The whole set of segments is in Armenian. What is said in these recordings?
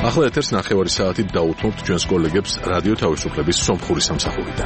ახლა ეთერს ნახევარი საათით დაუთმობთ ჩვენს კოლეგებს რადიო თავისუფლების სომხური სამსახურიდან.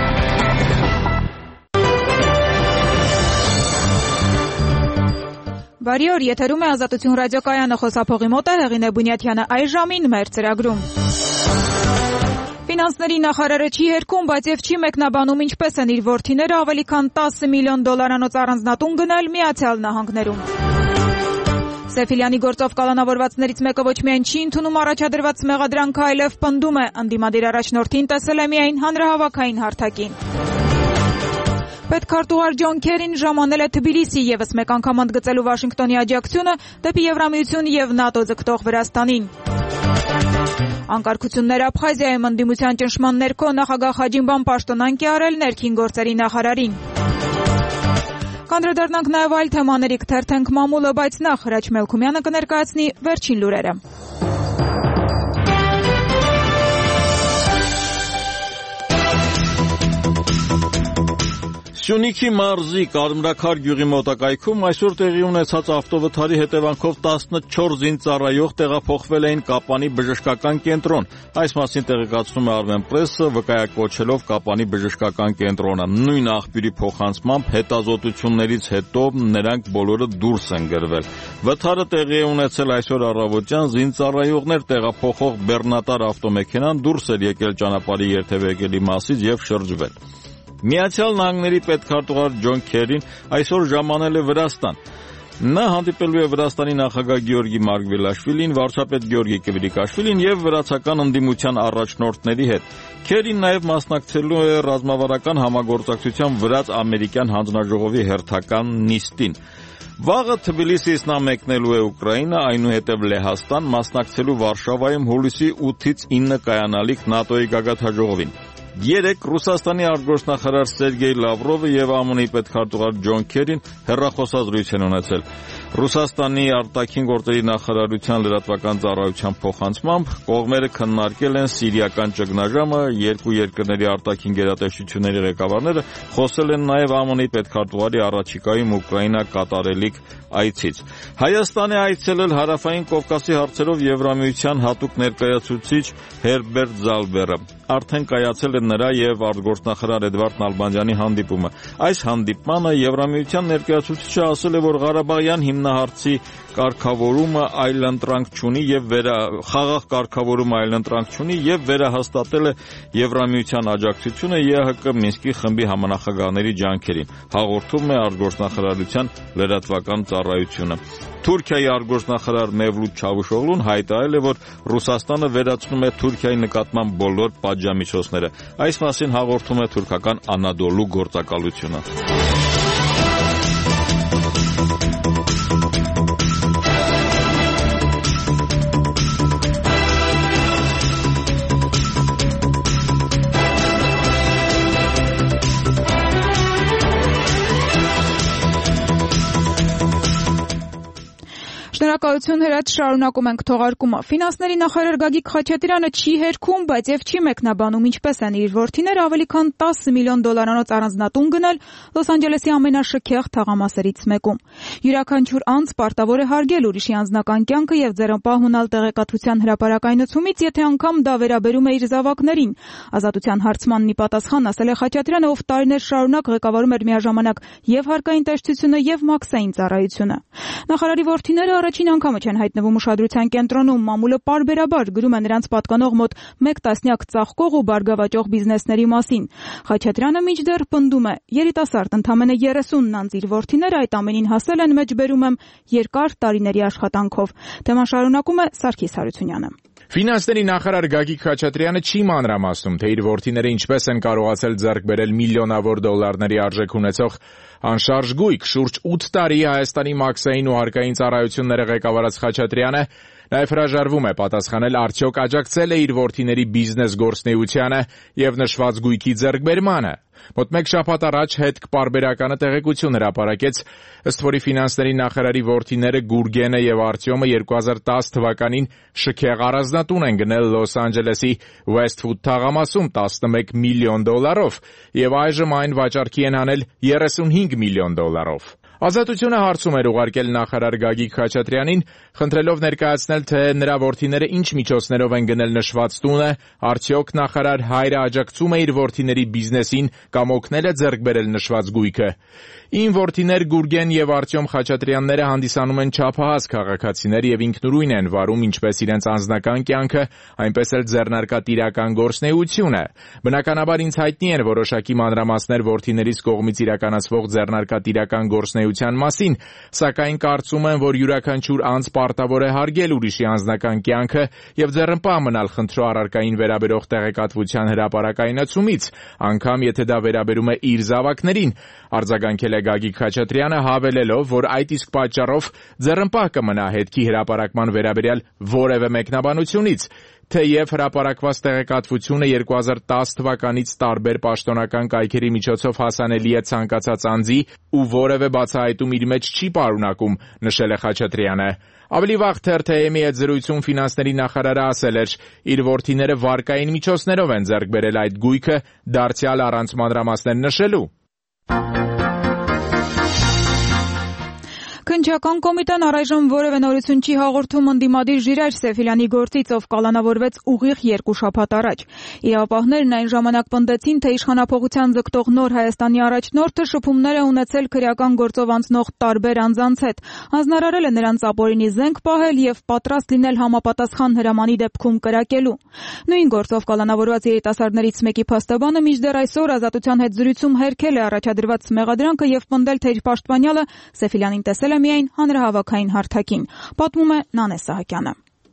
Բարի օր, եթերում է Ազատություն ռադիոկայանը, խոսափողի մոտ է Հեղինե Բունյաթյանը, այս ժամին մեր ծրագրում։ Ֆինանսների նախարարը չի հերքում, բայց եւ չի մեկնաբանում ինչպես են իր որդիները ավելի քան 10 միլիոն դոլարանոց առանձնատուն գնել Միացյալ Նահանգներում։ Սեֆիլյանի գործով կալանավորվածներից մեկը ոչ միայն չի ընդունում առաջադրված մեղադրանքը, այլև պնդում է, ընդդիմադիր առաջնորդին տեսել է միայն հանրահավաքային հարթակին։ Պետքարտուղար Ջոն Քերին ժամանել է Թբիլիսի ևս մեկ անգամ ընդգծելու Վաշինգտոնի աջակցությունը դեպի Եվրամիություն եւ ՆԱՏՕ ձգտող Վրաստանին։ Անկարգություններ Աբխազիայում ընդդիմության ճնշման ներքո նախագահ Խաջինբան պաշտոնանկ է արել ներքին գործերի նախարարին։ Կանդրադառնանք նաև այլ թեմաների, կթերթենք մամուլը, բայց նախ Հրաչ Մելքումյանը կներկայացնի վերջին լուրերը։ Սյունիքի մարզի Կարմրաքար գյուղի մոտակայքում այսօր տեղի ունեցած ավտովթարի հետևանքով 14 զինծառայող տեղափոխվել էին Կապանի բժշկական կենտրոն։ Այս մասին տեղեկացնում է Armenpress-ը, վկայակոչելով Կապանի բժշկական կենտրոնը։ Նույն աղբյուրի փոխանցմամբ հետազոտություններից հետո նրանք բոլորը դուրս են գրվել։ Վթարը տեղի է ունեցել այսօր առավոտյան, զինծառայողներ տեղափոխող բեռնատար ավտոմեքենան դուրս էր եկել ճանապարհի երթևեկելի մասից եւ շրջվել։ Միացյալ Նահանգների պետքարտուղար Ջոն Քերին այսօր ժամանել է Վրաստան։ Նա հանդիպելու է Վրաստանի նախագահ Գեորգի Մարգվելաշվիլին, վարչապետ Գեորգի Կվիրիկաշվիլին եւ վրացական ընդդիմության առաջնորդների հետ։ Քերին նաեւ մասնակցելու է ռազմավարական համագործակցության վրաց-ամերիկյան հանձնաժողովի հերթական նիստին։ Վաղը Թբիլիսից նա մեկնելու է Ուկրաինա, այնուհետև Լեհաստան, մասնակցելու Վարշավայում հուլիսի 8-ից 9 կայանալիք ՆԱՏՕ-ի գագաթնաժողովին։ Երեկ Ռուսաստանի արտգործնախարար Սերգեյ Լավրովը եւ ԱՄՆ-ի պետքարտուղար Ջոն Քերին հեռախոսազրույց են ունեցել։ Ռուսաստանի արտաքին գործերի նախարարության լրատվական ծառայության փոխանցմամբ կողմերը քննարկել են սիրիական ճգնաժամը, երկու երկրների արտաքին գերատեսչությունների ղեկավարները խոսել են նաեւ ԱՄՆ-ի պետքարտուղարի առաջիկայում Ուկրաինա կատարելիք այցից։ Հայաստան է այցելել Հարավային Կովկասի հարցերով Եվրամիության հատուկ ներկայացուցիչ Հերբերտ Զալբերը։ Արդեն կայացել է նրա եւ արտգործնախարար Էդվարդ Նալբանդյանի հանդիպումը։ Այս հանդիպմանը Եվրամիության ներկայացուցիչը ասել է, որ Ղարաբաղյան հիմնահարցի կարգավորումը այլընտրանք չունի եւ խաղաղ կարգավորումը այլընտրանք չունի եւ վերահաստատել է Եվրամիության աջակցությունը ԵԱՀԿ Մինսկի խմբի համանախագահների ջանքերին, հաղորդում է արտգործնախարարության լրատվական ծառայությունը։ Թուրքիայի արտգործնախարար Մևլութ Չավուշօղլուն հայտարարել է, որ Ռուսաստանը վերացնում է Թուրքիայի նկատմամբ բոլոր պատժամիջոցները։ Այս մասին հաղորդում է թուրքական Անադոլու գործակալությունը։ Շնորհակալություն Հրաչ, շարունակում ենք թողարկումը։ Ֆինանսների նախարար Գագիկ Խաչատրյանը չի հերքում, բայց եւ չի մեկնաբանում ինչպես են իր որդիները ավելի քան 10 միլիոն դոլարանոց առանձնատուն գնել Լոս Անջելեսի ամենաշքեղ թաղամասերից մեկում։ Յուրաքանչյուր անձ պարտավոր է հարգել ուրիշի անձնական կյանքը եւ ձեռնպահ ունալ տեղեկատվության հրապարակայնությունից, եթե անգամ դա վերաբերում է իր զավակներին։ Ազատության հարցմանն ի պատասխան ասել է Խաչատրյանը, ով տարիներ շարունակ ղեկավարում էր միաժամանակ եւ հարկային տեսչությունը եւ մաքսային ծառայությունը։ Նախարարի որդիները առաջին անգամը չեն հայտնվում ուշադրության կենտրոնում, մամուլը պարբերաբար գրում է նրանց պատկանող մոտ 1 տասնյակ ծաղկող ու բարգավաճող բիզնեսների մասին։ Խաչատրյանը մինչդեռ պնդում է, երիտասարդ ընդամենը 30 անձ իր որդիները այդ ամենին հասել են, մեջբերում եմ, երկար տարիների աշխատանքով։ Թեման շարունակում է Սարգիս Հարությունյանը։ Ֆինանսների նախարար Գագիկ Խաչատրյանը չի մանրամասնում, թե իր որդիները ինչպես են կարողացել ձեռք բերել միլիոնավոր դոլարների արժեք ունեցող անշարժ գույք։ Շուրջ 8 տարի Հայաստանի մաքսային ու հարկային ծառայությունները ղեկավարած Խաչատրյանը նաև հրաժարվում է պատասխանել, արդյոք աջակցել է իր որդիների բիզնես գործունեությանը եւ նշված գույքի ձեռքբերմանը։ Մոտ մեկ շաբաթ առաջ հետք պարբերականը տեղեկություն հրապարակեց, ըստ որի ֆինանսների նախարարի որդիները Գուրգենը եւ Արտյոմը 2010 թվականին շքեղ առանձնատուն են գնել Լոս Անջելեսի Westwood թաղամասում 11 միլիոն դոլարով եւ այժմ այն վաճառքի են անել 35 միլիոն դոլարով։ Ազատությունը հարցում էր ուղարկել նախարար Գագիկ Խաչատրյանին, խնդրելով ներկայացնել, թե նրա որդիները ինչ միջոցներով են գնել նշված տունը, արդյոք նախարար հայրը աջակցում է իր որդիների բիզնեսին կամ օգնել է ձեռք բերել նշված գույքը։ Իմ որդիներ Գուրգեն եւ Արտյոմ Խաչատրյանները հանդիսանում են չափահաս քաղաքացիներ եւ ինքնուրույն են վարում ինչպես իրենց անձնական կյանքը, այնպես էլ ձեռնարկատիրական գործունեությունը։ Բնականաբար ինձ հայտնի են որոշակի մանրամասներ որդիներիս կողմից իրականացվող ձեռնարկատիրական գործունեության մասին, սակայն կարծում եմ, որ յուրաքանչյուր անձ պարտավոր է հարգել ուրիշի անձնական կյանքը եւ ձեռնպահ մնալ խնդրո առարկային վերաբերող տեղեկատվության հրապարակայնացումից, անգամ եթե դա վերաբերում է իր զավակներին, արձագանքել է Գագիկ Խաչատրյանը, հավելելով, որ այդ իսկ պատճառով ձեռնպահ կմնա հետքի հրապարակման վերաբերյալ որևէ մեկնաբանությունից, թեև հրապարակված տեղեկատվությունը 2010 թվականից տարբեր պաշտոնական կայքերի միջոցով հասանելի է ցանկացած անձի ու որևէ բացահայտում իր մեջ չի պարունակում, նշել է Խաչատրյանը։ Ավելի վաղ թերթ-ի հետ զրույցում ֆինանսների նախարարը ասել էր, իր որդիները վարկային միջոցներով են ձեռք բերել այդ գույքը, դարձյալ առանց մանրամասներ նշելու։ Քննչական կոմիտեն առայժմ որևէ նորություն չի հաղորդում ընդդիմադիր Ժիրայր Սեֆիլյանի գործից, ով կալանավորվեց ուղիղ 2 շաբաթ առաջ։ Իրավապահներն այն ժամանակ պնդեցին, թե իշխանափոխության ձգտող նոր Հայաստանի առաջնորդը շփումներ է ունեցել քրեական գործով անցնող տարբեր անձանց հետ, հանձնարարել է նրանց ապօրինի զենք պահել եւ պատրաստ լինել համապատասխան հրամանի դեպքում կրակելու։ Նույն գործով կալանավորված երիտասարդներից մեկի փաստաբանը մինչդեռ այսօր Ազատության հետ զրույցում հերքել է առաջադրված մեղադրանքը եւ պնդել, թե իր պաշտպանյալը Սեֆիլյանին տեսել է միայն հանրահավաքային հարթակին, պատմում է Նանե Սահակյանը։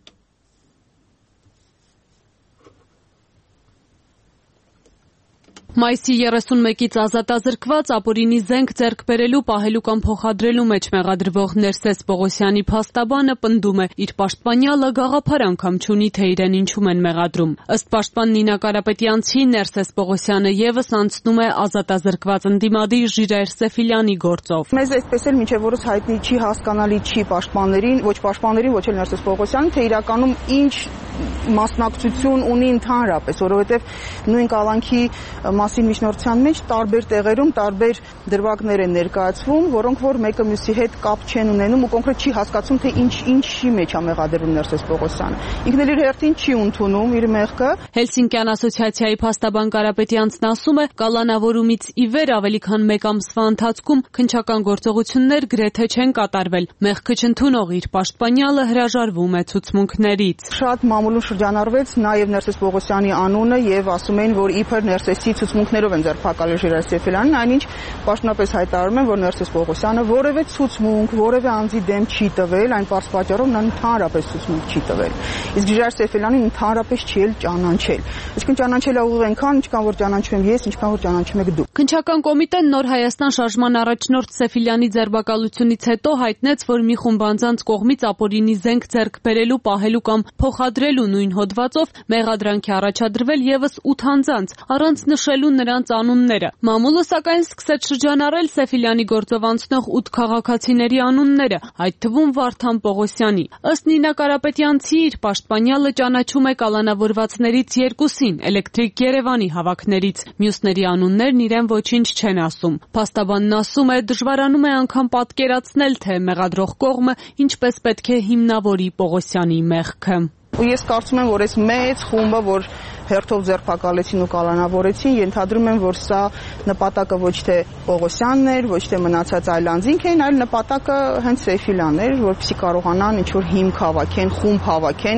Մայիսի 31-ից ազատազրկված ապօրինի զենք ձեռք բերելու, պահելու կամ փոխադրելու մեջ մեղադրվող Ներսես Պողոսյանի փաստաբանը պնդում է, իր պաշտպանյալը գաղափար անգամ չունի, թե իրեն ինչում են մեղադրում։ Ըստ պաշտպան Նինա Կարապետյանցի, Ներսես Պողոսյանը եւս անցնում է ազատազրկված ընդդիմադիր Ժիրայր Սեֆիլյանի գործով։ Մեզ այսպես էլ մինչև որս հայտնի չի, հասկանալի չի պաշտպաններին, ոչ պաշտպաններին, ոչ էլ Ներսես Պողոսյանին, թե իրականում ինչ մասնակցություն ունի ընդհանրապես, որովհետև նույն կալանքի մասին միջնորդության մեջ տարբեր տեղերում տարբեր դրվագներ են ներկայացվում, որոնք որ մեկը մյուսի հետ կապ չեն ունենում ու կոնկրետ չի հասկացում, թե ինչի մեջ է մեղադրվում Ներսես Պողոսյանը։ Ինքն էլ իր հերթին չի ընդունում իր մեղքը։ Հելսինկյան ասոցիացիայի փաստաբան Կարապետյանցն ասում է, կալանավորումից ի վեր ավելի քան 1 ամսվա ընթացքում քննչական գործողություններ գրեթե չեն կատարվել։ Մեղքը չընդունող իր պաշտպանյալը հրաժարվում է ցուցմունքներից։ Շատ մամուլում շրջանառվեց նաև Ներսես Պողոսյանի անունը եւ ասում էին, որ իբր Ներսեսի ցուցմունքներով են ձերբակալել Ժիրայր Սեֆիլյանին, այնինչ պաշտոնապես հայտարարում են, որ Ներսես Պողոսյանը որևէ ցուցմունք, որևէ անձի դեմ չի տվել, այն պարզ պատճառով նա ընդհանրապես ցուցմունք չի տվել։ Իսկ Ժիրայր Սեֆիլյանին ընդհանրապես չի էլ ճանաչել։ Այսինքն ճանաչել է ուղիղ այնքան, ինչքան որ ճանաչում եմ ես, ինչքան որ ճանաչում եք դուք։ Քննչական կոմիտեն Նոր Հայաստան շարժման առաջնորդ Սեֆիլյանի ձերբակալությունից հետո հայտնեց, որ մի խումբ անձանց կողմից ապօրինի զենք ձեռք բերելու, պահելու կամ փոխադրելու նույն հոդվածով մեղադրանք է առաջադրվել եւս 8 անձանց, առանց նշելու նրանց անունները։ Մամուլը սակայն սկսեց շրջանառել Սեֆիլյանի գործով անցնող 8 քաղաքացիների անունները, այդ թվում Վարդան Պողոսյանի։ Ըստ Նինա Կարապետյանցի, իր պաշտպանյալը ճանաչում է կալանավորվածներից 2-ին Էլեկտրիկ Երևանի հավաքներից։ Մյուսների անուններն իրեն ոչինչ չեն ասում։ Փաստաբանն ասում է, դժվարանում է անգամ պատկերացնել, թե մեղադրող կողմը ինչպես պետք է հիմնավորի Պողոսյանի մեղքը։ Ու ես կարծում եմ, որ այս մեծ խումբը, որ հերթով ձերբակալեցին ու կալանավորեցին, ենթադրում եմ, որ սա նպատակը ոչ թե Պողոսյանն էր, ոչ թե մնացած այլ անձինք էին, այլ նպատակը հենց Սեֆիլյանն էր, որպեսզի կարողանան ինչ-որ հիմք հավաքեն, խումբ հավաքեն,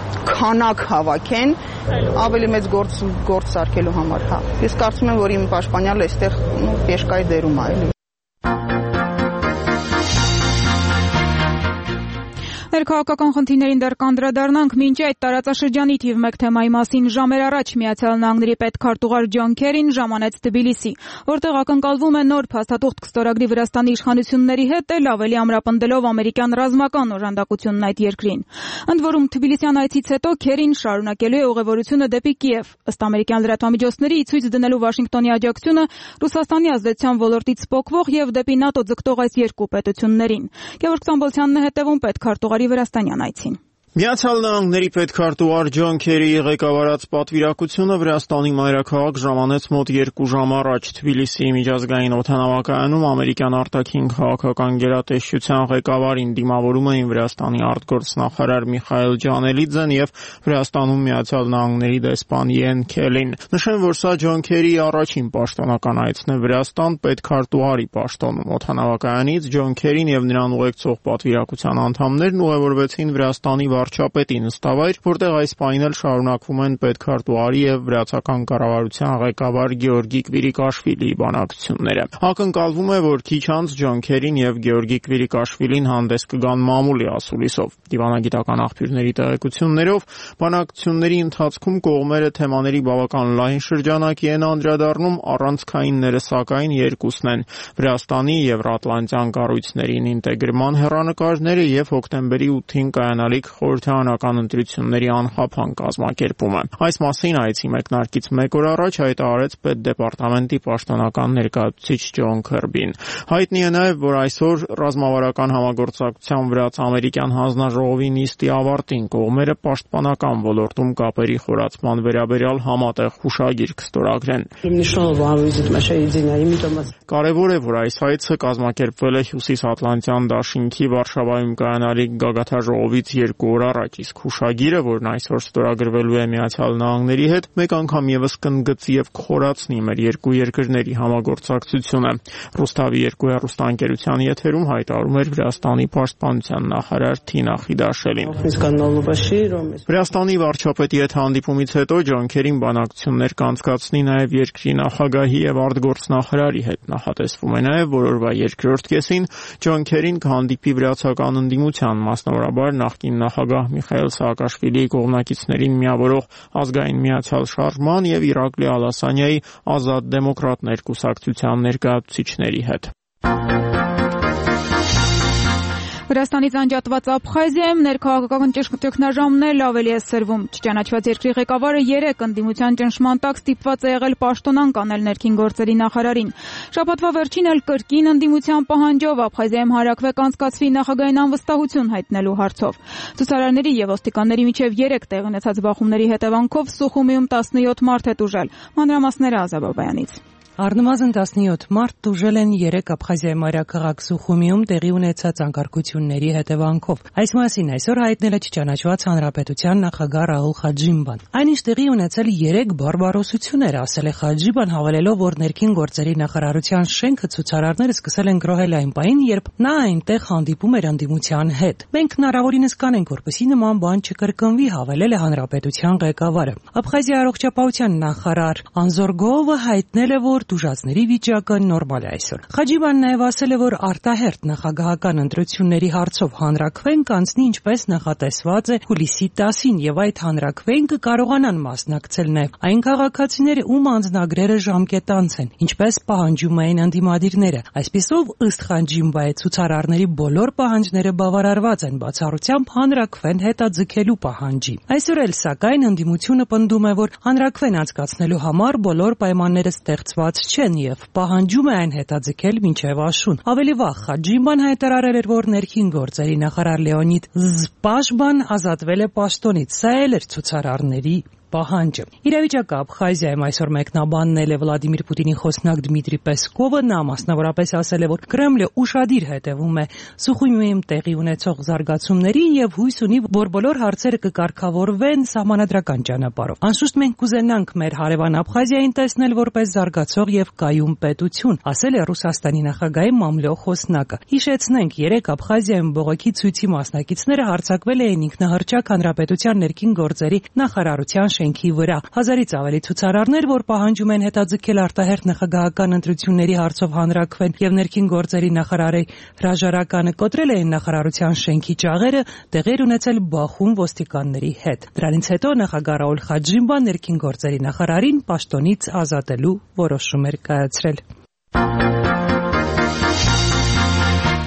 քանակ հավաքեն, ավելի մեծ գործ սարքելու համար, հա։ Ես կարծում եմ, որ իմ պաշտպանյալը այստեղ պեշկայի դերում է, էլի։ Ներքաղաքական խնդիրներին դեռ կանդրադառնանք, մինչ այդ տարածաշրջանի թիվ 1 թեմայի մասին ժամեր առաջ Միացյալ Նահանգների պետքարտուղար Ջոն Քերին ժամանեց Թբիլիսի, որտեղ ակնկալվում է նոր փաստաթուղթ կստորագրի Վրաստանի իշխանությունների հետ, էլ ավելի ամրապնդելով ամերիկյան ռազմական օժանդակությունն այդ երկրին։ Ընդ որում Թբիլիսյան այցից հետո Քերին շարունակելու է ուղևորությունը դեպի Կիև։ Ըստ ամերիկյան լրատվամիջոցների, ի ցույց դնելու Վաշինգտոնի աջակցությունը Ռուսաստանի ազդեցության ոլորտից սպոկվող եւ դեպի ՆԱՏՕ ձգտող այս երկու պետություններին։ Գևորգ Ստամբոլցյանն է հետևում պետքարտուղարի Վրաստանյան այցին։ Միացյալ Նահանգների պետքարտուղար Ջոն Քերիի ղեկավարած պատվիրակությունը Վրաստանի մայրաքաղաք ժամանեց մոտ 2 ժամ առաջ Թբիլիսիի միջազգային օդանավակայանում ամերիկյան արտաքին քաղաքական գերատեսչության ղեկավարին դիմավորում էին Վրաստանի արտգործնախարար Միխայել Ջանելիձեն եւ Վրաստանում Միացյալ Նահանգների դեսպան Յեն Քելին։ Նշեմ, որ սա Ջոն Քերիի առաջին պաշտոնական այցն է Վրաստան պետքարտուղարի պաշտոնում։ Օդանավակայանից Ջոն Քերին եւ նրան ուղեկցող պատվիրակության անդամներն ուղևորվեցին Վրաստանի վարչապետի նստավայր, որտեղ այս պահին էլ շարունակվում են պետքարտուղարի եւ վրացական կառավարության ղեկավար Գեորգի Կվիրիկաշվիլիի բանակցությունները։ Ակնկալվում է, որ քիչ անց Ջոն Քերին եւ Գեորգի Կվիրիկաշվիլին հանդես կգան մամուլի ասուլիսով։ Դիվանագիտական աղբյուրների տեղեկություններով բանակցությունների ընթացքում կողմերը թեմաների բավական լայն շրջանակի են անդրադառնում, առանցքայինները սակայն երկուսն են՝ Վրաստանի Եվրատլանտյան կառույցներին ինտեգրման հեռանկարները եւ հոկտեմբերի 8-ին կայանալիք խորհրդարանական ընտրությունների անխափան կազմակերպումը։ Այս մասին այցի մեկնարկից 1 օր առաջ հայտարարեց պետդեպարտամենտի պաշտոնական ներկայացուցիչ Ջոն Քըրբին։ Հայտնի է նաև, որ այսօր ռազմավարական համագործակցության վրաց-ամերիկյան հանձնաժողովի նիստի ավարտին կողմերը պաշտպանական ոլորտում կապերի խորացման վերաբերյալ համատեղ հուշագիր կստորագրեն։ Կարևոր է, որ այս այցը կազմակերպվել է Հյուսիսատլանտյան դաշինքի Վարշավայում կայանալիք գագաթաժողովից 2 օր առաջ, իսկ հուշագիրը, որն այսօր ստորագրվելու է Միացյալ Նահանգների հետ, մեկ անգամ եւս կընդգծի եւ կխորացնի մեր երկու երկրների համագործակցությունը։ Ռուստավի 2 հեռուստաընկերության եթերում հայտարարում էր Վրաստանի պաշտպանության նախարար Թինա Խիդաշելին։ Վրաստանի վարչապետի հետ հանդիպումից հետո Ջոն Քերին բանակցություններ կանցկացնի նաեւ երկրի նախագահի եւ արտգործնախարարի հետ։ Նախատեսվում է նաեւ, որ օրվա երկրորդ կեսին Ջոն Քերին կհանդիպի վրացական ընդդիմության, մասնավորաբար նախկին նախագահ Միխայել Սաակաշվիլիի կողմնակիցներին միավորող Ազգային միացյալ շարժման եւ Իրակլի Ալասանյայի Ազատ դեմոկրատներ կուսակցության ներկայացուցիչների հետ։ Վրաստանից անջատված Աբխազիայում ներքաղաքական ճգնաժամն էլ ավելի է սրվում։ Չճանաչված երկրի ղեկավարը 3 ընդդիմության ճնշման տակ ստիպված է եղել պաշտոնան կանել ներքին գործերի նախարարին։ Շաբաթվա վերջին էլ կրկին ընդդիմության պահանջով Աբխազիայում հարակվեկ անցկացվի նախագահային անվստահություն հայտնելու հարցով։ Ցուցարարների եւ ոստիկանների միջև 3 տեղ ունեցած բախումների հետևանքով Սուխումիում 17 մարդ է տուժել։ Մանրամասները Ազաբաբայանից։ Առնվազն 17 մարդ տուժել են 3 Աբխազիայի մայրաքաղաք Սուխումիում տեղի ունեցած անկարգությունների հետևանքով։ Այս մասին այսօր հայտնել է չճանաչված հանրապետության նախագահ Ռաուլ Խաջիմբան։ Այնինչ տեղի ունեցել 3 բարբարոսություններ, ասել է Խաջիմբան, հավելելով, որ ներքին գործերի նախարարության շենքը ցուցարարները սկսել են գրոհել այն պահին, երբ նա այնտեղ հանդիպում էր ընդդիմության հետ։ Մենք հնարավորինս կանենք, որպեսզի նման բան չկրկնվի, հավելել է հանրապետության ղեկավարը։ Աբխազիայի առողջապահության նախարար Անզորգովը հայտնել է, որ տուժածների վիճակը նորմալ է այսօր։ Խաջիբան նաև ասել է, որ արտահերթ նախագահական ընտրությունների հարցով հանրաքվեն կանցնի ինչպես նախատեսված է հուլիսի 10-ին եւ այդ հանրաքվեն կկարողանան մասնակցել նաև այն քաղաքացիները, ում անձնագրերը ժամկետանց են, ինչպես պահանջում էին ընդդիմադիրները։ Այսպիսով, ըստ Խաջիմբայի, ցուցարարների բոլոր պահանջները բավարարված են, բացառությամբ հանրաքվեն հետաձգելու պահանջի։ Այսօր էլ սակայն ընդդիմությունը պնդում է, որ հանրաքվեն անցկացնելու համար բոլոր պայմանները ստեղծված չեն եւ պահանջում է այն հետաձգել մինչեւ աշուն։ Ավելի վաղ Խաջիմբան հայտարարել էր, որ ներքին գործերի նախարար Լեոնիդ Զպաշբան ազատվել է պաշտոնից։ Սա էլ էր ցուցարարների պահանջը։ Իրավիճակը Աբխազիայում այսօր մեկնաբաննել է Վլադիմիր Պուտինի խոսնակ Դմիտրի Պեսկովը, նա մասնավորապես ասել է, որ Կրեմլը ուշադիր հետևում է Սուխումիում տեղի ունեցող զարգացումներին եւ հույս ունի, որ բոլոր հարցերը կկարգավորվեն սահմանադրական ճանապարհով։ Անշուշտ մենք կուզենանք մեր հարևան Աբխազիային տեսնել որպես զարգացող եւ կայուն պետություն, ասել է Ռուսաստանի նախագահի մամլո խոսնակը։ Հիշեցնենք, 3 Աբխազիայում բողոքի ցույցի մասնակիցները հարձակվել էին ինքնահռչակ հանրապետության ներքին գործերի նախարարության շենքի վրա։ 1000-ից ավելի ցուցարարներ, որ պահանջում են հետաձգել արտահերթ նախագահական ընտրությունների հարցով հանրաքվեն եւ ներքին գործերի նախարարի հրաժարականը կոտրել էին նախարարության շենքի ճաղերը, տեղեր ունեցել բախում ոստիկանների հետ։ Դրանից հետո նախագահ Ռաուլ Խաջիմբան ներքին գործերի նախարարին պաշտոնից ազատելու որոշում էր կայացրել։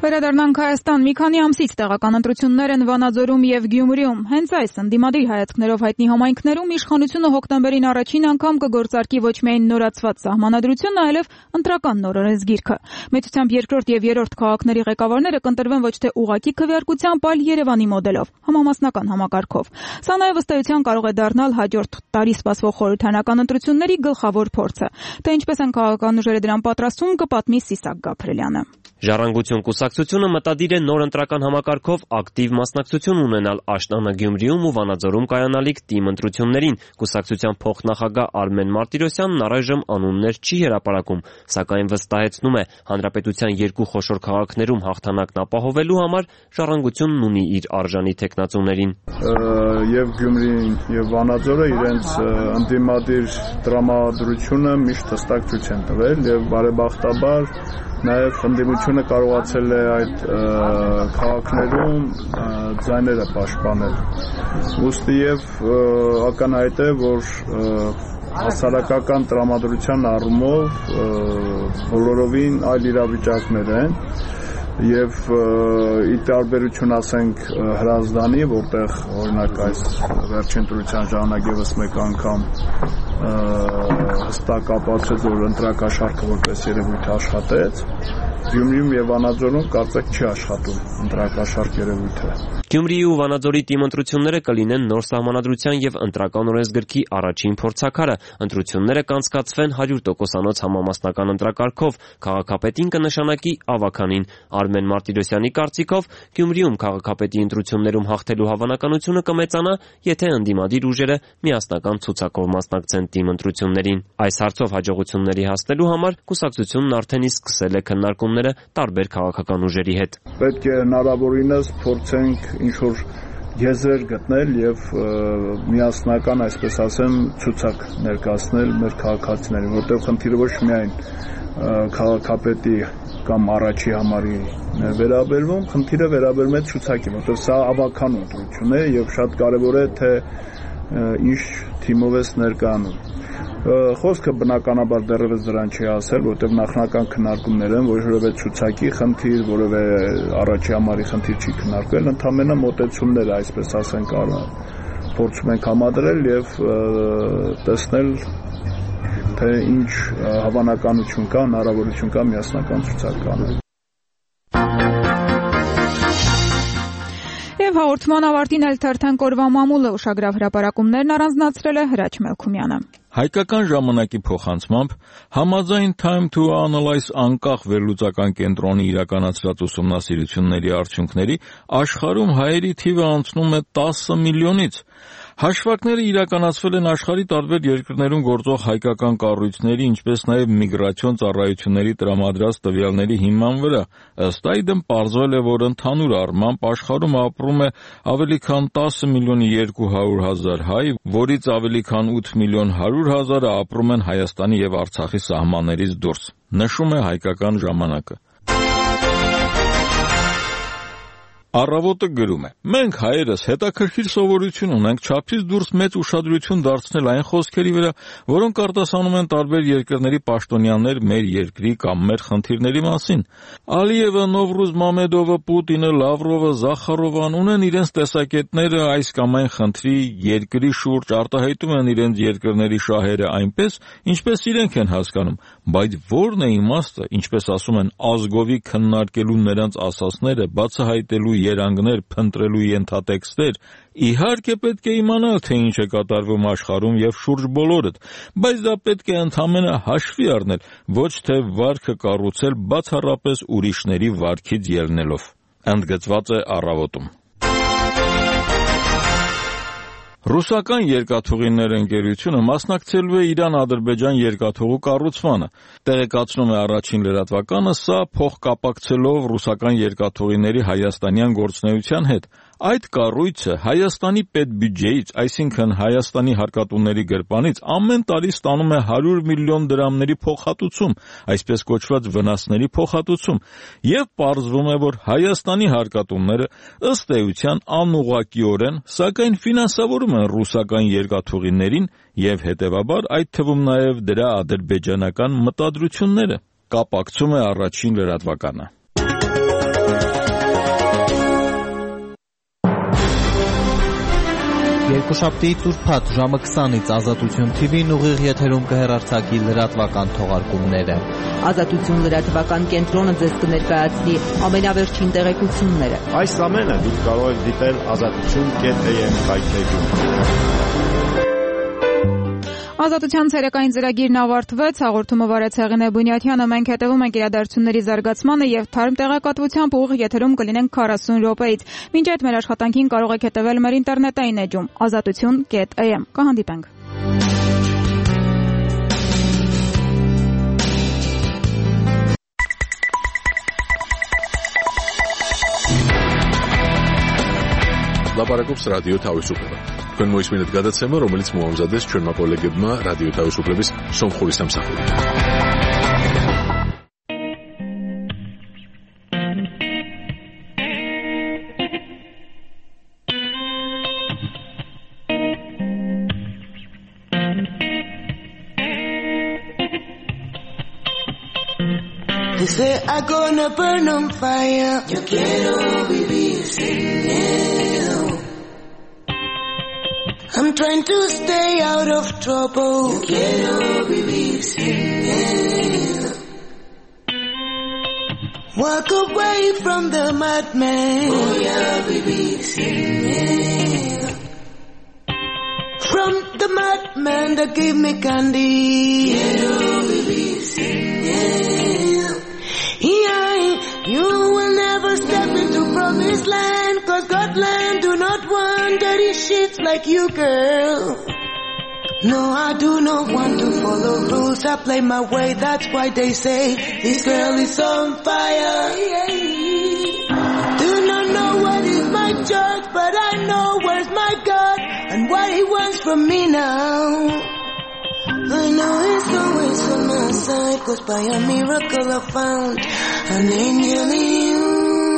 Վերադառնանք Հայաստան։ Մի քանի ամսից տեղական ընտրություններ են Վանաձորում եւ Գյումրիում։ Հենց այս ընդդիմադիր հայացքներով հայտնի համայնքներում իշխանությունը հոկտեմբերին առաջին անգամ կգործարկի ոչ միայն նորացված սահմանադրությունը, այլև ընտրական նոր օրենսգիրքը։ Մեծությամբ երկրորդ եւ երրորդ քաղաքների ղեկավարները կընտրվեն ոչ թե ուղղակի քվեարկությամբ, այլ Երևանի մոդելով, համամասնական համակարգով։ Սա նաեւ ըստ էության կարող է դառնալ հաջորդ տարի սպասվող խորհրդարանական ընտրությունների գլխավոր փորձը։ Թե ինչպես են քաղաքական ուժերը դրան պատրաստվում, կպատմի Սիսակ Գաբրելյանը։ Ժառանգություն կուսակցությունը մտադիր է նոր ընտրական համակարգով ակտիվ մասնակցություն ունենալ Աշնանը, Գյումրիում ու Վանաձորում կայանալիք թիմ ընտրություններին։ Կուսակցության փոխնախագահ Արմեն Մարտիրոսյանն առայժմ անուններ չի հրապարակում, սակայն վստահեցնում է, հանրապետության երկու խոշոր քաղաքներում հաղթանակն ապահովելու համար Ժառանգությունն ունի իր արժանի թեկնածուներին։ Եվ Գյումրին եւ Վանաձորը իրենց ընդդիմադիր տրամադրությունը միշտ հստակ ցույց են տվել եւ բարեբախտաբար նաև ընդդիմությունը կարողացել է այդ քաղաքներում ձայները պաշտպանել։ Ուստի եւ ակնհայտ է, որ հասարակական տրամադրության առումով բոլորովին այլ իրավիճակներ են եւ ի տարբերություն ասենք Հրազդանի, որտեղ օրինակ այս վերջին ընտրության ժամանակ եւս մեկ անգամ հստակ ապացուցեց, որ ընտրակաշառքը որպես երևույթ աշխատեց, Գյումրիում եւ Վանաձորում կարծեք չի աշխատում ընտրակաշառք երևույթը։ Գյումրիի ու Վանաձորի թիմ ընտրությունները կլինեն նոր սահմանադրության եւ ընտրական օրենսգրքի առաջին փորձաքարը։ Ընտրությունները կանցկացվեն 100%-անոց համամասնական ընտրակարգով, քաղաքապետին կնշանակի ավականին։ Արմեն Մարտիրոսյանի կարծիքով Գյումրիում քաղաքապետի ընտրություններում հաղթելու հավանականությունը կմեծանա, եթե ընդդիմադիր ուժերը միասնական ցուցակով մասնակցեն թիմ ընտրություններին։ Այս հարցով հաջողությունների հասնելու համար կուսակցությունն արդեն իսկ սկսել է քննարկումները տարբեր քաղաքական ուժերի հետ։ Պետք է հնարավորինս փորձենք ինչ-որ եզրեր գտնել եւ միասնական, այսպես ասեմ, ցուցակ ներկայացնել մեր քաղաքացիներին, որտեղ խնդիրը ոչ միայն քաղաքապետի կամ առաջի համարի վերաբերվում, խնդիրը վերաբերում է ցուցակին, որտեղ սա ավականու ընտրություն է եւ շատ կարեւոր է թե ինչ թիմով է ներկայանում։ Խոսքը բնականաբար դեռևս դրան չի ասել, որտեղ նախնական քննարկումներ են, որևէ ցուցակի խնդիր, որևէ առաջի համարի խնդիր չի քննարկվել, ընդհանրապես մոտեցումները, այսպես ասենք, փորձում ենք համադրել եւ տեսնել, թե ինչ հավանականություն կա, հնարավորություն կա միասնական ցուցակ կանել։ Եվ հաղորդման ավարտին էլ թերթենք օրվա մամուլը ուշագրավ հրապարակումներն առանձնացրել է Հրաչ Մելքումյանը։ Հայկական ժամանակի փոխանցմամբ համաձայն Time to Analyze անկախ վերլուծական կենտրոնի իրականացրած ուսումնասիրությունների արդյունքների աշխարհում հայերի թիվը անցնում է 10 միլիոնից։ Հաշվարկները իրականացվել են աշխարհի տարբեր երկրներում գործող հայկական կառույցների, ինչպես նաև միգրացիոն ծառայությունների տրամադրած տվյալների հիման վրա։ Ըստ այդմ պարզվել է, որ ընդհանուր առմամբ աշխարհում ապրում է ավելի քան 10 միլիոն 200 հազար հայ, որից ավելի քան 8 միլիոն 100 հազարը ապրում են Հայաստանի եւ Արցախի սահմաններից դուրս, նշում է Հայկական ժամանակը։ Առավոտը գրում է. Մենք հայերս հետաքրքիր սովորություն ունենք չափից դուրս մեծ ուշադրություն դարձնել այն խոսքերի վրա, որոնք արտասանում են տարբեր երկրների պաշտոնյաներ մեր երկրի կամ մեր խնդիրների մասին։ Ալիևը, Նովրուզ Մամեդովը, Պուտինը, Լավրովը, Զախարովան ունեն իրենց տեսակետները այս կամ այն խնդրի երկրի շուրջ, արտահայտում են իրենց երկրների շահերը այնպես, ինչպես իրենք են հասկանում, բայց ո՞րն է իմաստը, ինչպես ասում են, ազգովի քննարկելու նրանց ասածները, բացահայտելու երանգներ, փնտրելու ենթատեքստեր, իհարկե պետք է իմանալ, թե ինչ է կատարվում աշխարհում եւ շուրջ բոլորդ, բայց դա պետք է ընդհանրապես հաշվի առնել, ոչ թե վարքը կառուցել բացառապես ուրիշների վարքից ելնելով։ Ընդգծված է Առավոտում։ Ռուսական երկաթուղիներ ընկերությունը մասնակցելու է Իրան-Ադրբեջան երկաթուղու կառուցմանը։ Տեղեկացնում է Առաջին լրատվականը, սա փոխկապակցելով ռուսական երկաթուղիների հայաստանյան գործունեության հետ։ Այդ կառույցը Հայաստանի պետբյուջեից, այսինքն Հայաստանի հարկատուների գրպանից ամեն տարի ստանում է 100 միլիոն դրամների փոխհատուցում, այսպես կոչված վնասների փոխհատուցում, եւ պարզվում է, որ Հայաստանի հարկատուները ըստ էության անուղղակիորեն, սակայն ֆինանսավորում են ռուսական երկաթուղիներին եւ հետեւաբար այդ թվում նաեւ դրա ադրբեջանական մտադրությունները, կապակցում է Առաջին լրատվականը։ Երեքշաբթի Տուրփաթ ժամը 20-ից Ազատություն TV-ն ուղիղ եթերում կհեռարձակի լրատվական թողարկումները։ Ազատություն լրատվական կենտրոնը ձեզ կներկայացնի ամենավերջին տեղեկությունները։ Այս ամենը դուք կարող եք դիտել azatutun.am կայքեջում։ Ազատության ցերեկային ծրագիրն ավարտվեց, հաղորդումը վարեց Հեղինե Բունյաթյանը, մենք հետևում ենք իրադարձությունների զարգացմանը եւ թարմ տեղեկատվությամբ ուղիղ եթերում կլինենք 40 րոպեից։ Մինչ այդ մեր աշխատանքին կարող եք հետևել մեր ինտերնետային էջում azatutun.am։ Կհանդիպենք։ Լապարակობს ռադիո თავისუფლება։ Თქვენ მოისმინეთ გადაცემა, რომელიც მოამზადეს ჩვენმა კოლეგებმა რადიო თავისუფლების სომხური სამსახური. They say I'm gonna burn on fire. Yo quiero vivir sin miedo. I'm trying to stay out of trouble. Yo quiero vivir sin miedo. Walk away from the madman. Voy a vivir sin miedo. From the madman that gave me candy. Quiero vivir sin miedo. You will never step into promised land, 'cause God's land do not want dirty shits like you, girl. No, I do not want to follow rules, I play my way, that's why they say this girl is on fire. Do not know what is my judge, but I know where's my God and what he wants from me now. I know he's always on my side, 'cause by a miracle I found an angel in you.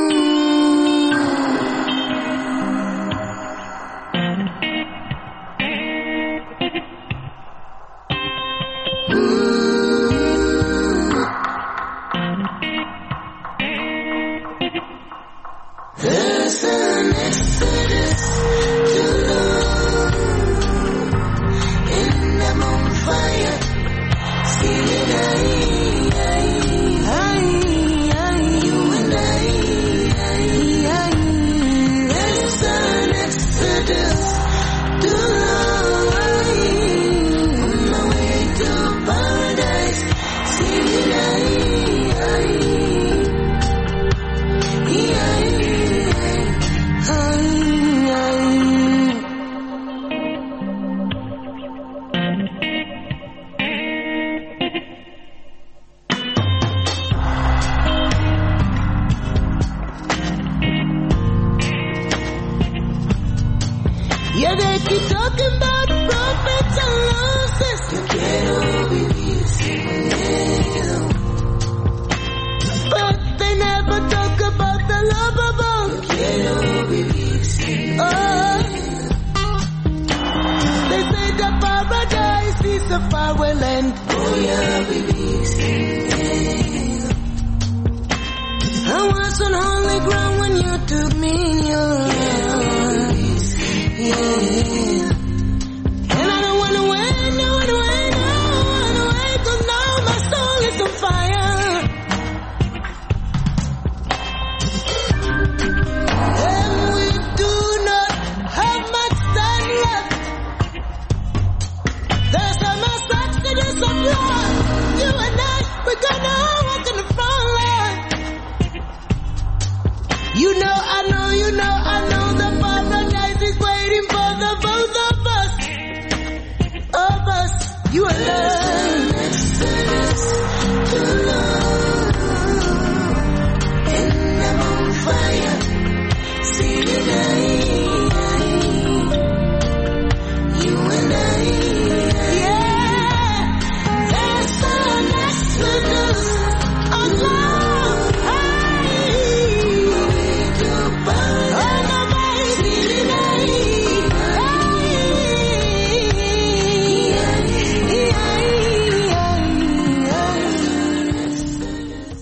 There's an exodus to love, and I'm on fire. See it, you and I. There's an exodus to love, on my way to paradise. See it, yeah, they keep talking about prophets and losses. Yo quiero vivir sin miedo. But they never talk about the love of all. Yo quiero vivir sin miedo. They say the paradise is a faraway land. Voy a vivir sin miedo. I was on holy ground when you took me in your arms. Yeah. And I don't wanna wait, no, 'cause now my soul is on fire. And we do not have much time left. There's a mass exodus of love. You and I, we're gonna walk in the front line. You know, I know the paradise is waiting for the both of us. You and I. Exodus to love, and I'm on fire. See it, you and I. Yeah, there's an exodus of love.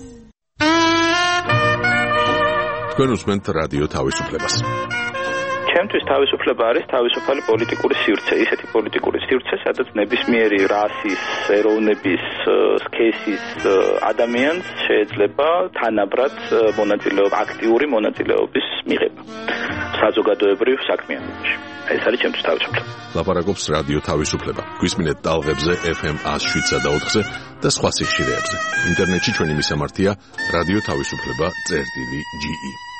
თქვენ უსმენთ რადიო თავისუფლებას. ჩემთვის თავისუფლება არის თავისუფალი პოლიტიკური სივრცე, ისეთი პოლიტიკური სივრცე, სადაც ნებისმიერი რასის, ეროვნების, სქესის ადამიანს შეიძლება თანაბრად აქტიური მონაწილეობის მიღება საზოგადოებრივ საქმიანობაში. ეს არის ჩემთვის თავისუფლება. ლაპარაკობს რადიო თავისუფლება. გვისმინეთ ტალღებზე FM 107 და 4-ზე და სხვა სიხშირეებზე. ინტერნეტში ჩვენი მისამართია რადიო თავისუფლება.ge